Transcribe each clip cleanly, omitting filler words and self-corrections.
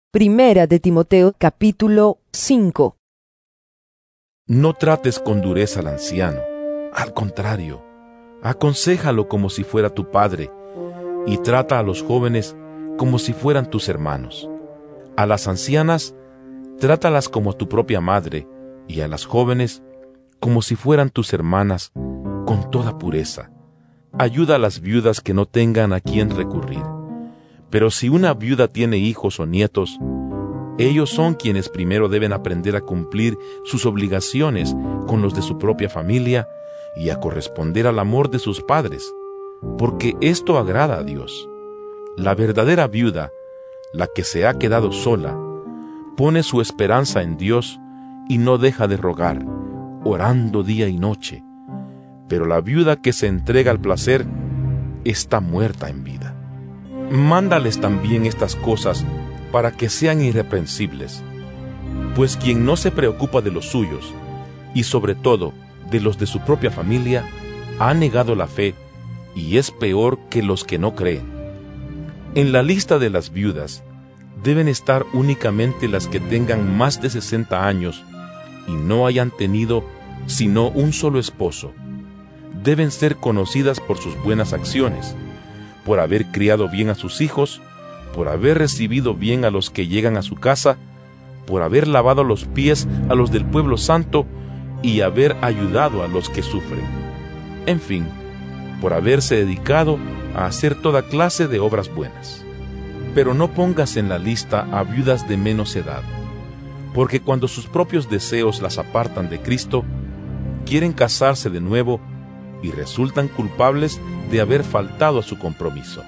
Primera de Timoteo, capítulo 5. No trates con dureza al anciano. Al contrario, aconséjalo como si fuera tu padre, y trata a los jóvenes como si fueran tus hermanos. A las ancianas, trátalas como tu propia madre, y a las jóvenes como si fueran tus hermanas, con toda pureza. Ayuda a las viudas que no tengan a quien recurrir. Pero si una viuda tiene hijos o nietos, ellos son quienes primero deben aprender a cumplir sus obligaciones con los de su propia familia y a corresponder al amor de sus padres, porque esto agrada a Dios. La verdadera viuda, la que se ha quedado sola, pone su esperanza en Dios y no deja de rogar, orando día y noche. Pero la viuda que se entrega al placer está muerta en vida. Mándales también estas cosas para que sean irreprensibles, pues quien no se preocupa de los suyos, y sobre todo de los de su propia familia, ha negado la fe y es peor que los que no creen. En la lista de las viudas deben estar únicamente las que tengan más de 60 años y no hayan tenido sino un solo esposo. Deben ser conocidas por sus buenas acciones, por haber criado bien a sus hijos, por haber recibido bien a los que llegan a su casa, por haber lavado los pies a los del pueblo santo y haber ayudado a los que sufren. En fin, por haberse dedicado a hacer toda clase de obras buenas. Pero no pongas en la lista a viudas de menos edad, porque cuando sus propios deseos las apartan de Cristo, quieren casarse de nuevo y resultan culpables de haber faltado a su compromiso.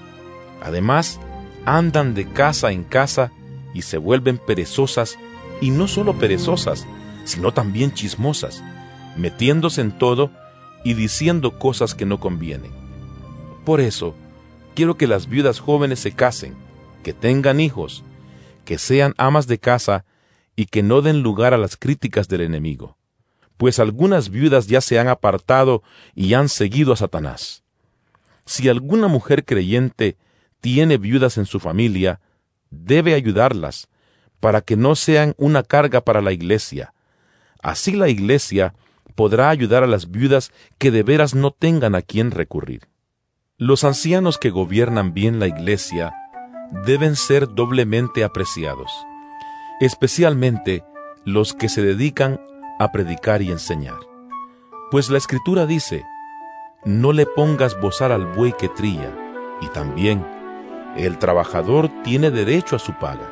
Además, andan de casa en casa y se vuelven perezosas, y no solo perezosas, sino también chismosas, metiéndose en todo y diciendo cosas que no convienen. Por eso, quiero que las viudas jóvenes se casen, que tengan hijos, que sean amas de casa y que no den lugar a las críticas del enemigo, pues algunas viudas ya se han apartado y han seguido a Satanás. Si alguna mujer creyente tiene viudas en su familia, debe ayudarlas, para que no sean una carga para la iglesia. Así la iglesia podrá ayudar a las viudas que de veras no tengan a quien recurrir. Los ancianos que gobiernan bien la iglesia deben ser doblemente apreciados, especialmente los que se dedican a predicar y enseñar. Pues la Escritura dice: no le pongas bozal al buey que trilla, y también el trabajador tiene derecho a su paga.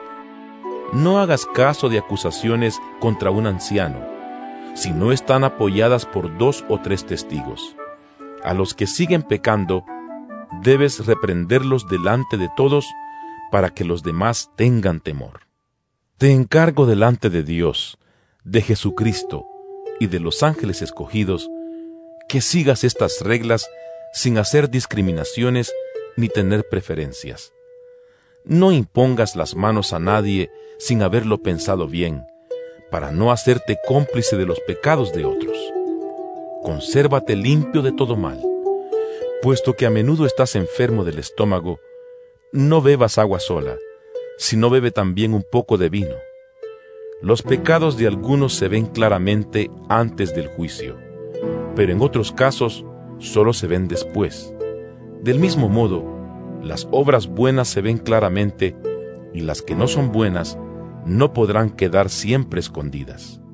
No hagas caso de acusaciones contra un anciano, si no están apoyadas por 2 o 3 testigos. A los que siguen pecando, debes reprenderlos delante de todos, para que los demás tengan temor. Te encargo delante de Dios, de Jesucristo y de los ángeles escogidos, que sigas estas reglas sin hacer discriminaciones ni tener preferencias. No impongas las manos a nadie sin haberlo pensado bien, para no hacerte cómplice de los pecados de otros. Consérvate limpio de todo mal. Puesto que a menudo estás enfermo del estómago, no bebas agua sola, sino bebe también un poco de vino. Los pecados de algunos se ven claramente antes del juicio, pero en otros casos solo se ven después. Del mismo modo, las obras buenas se ven claramente, y las que no son buenas no podrán quedar siempre escondidas.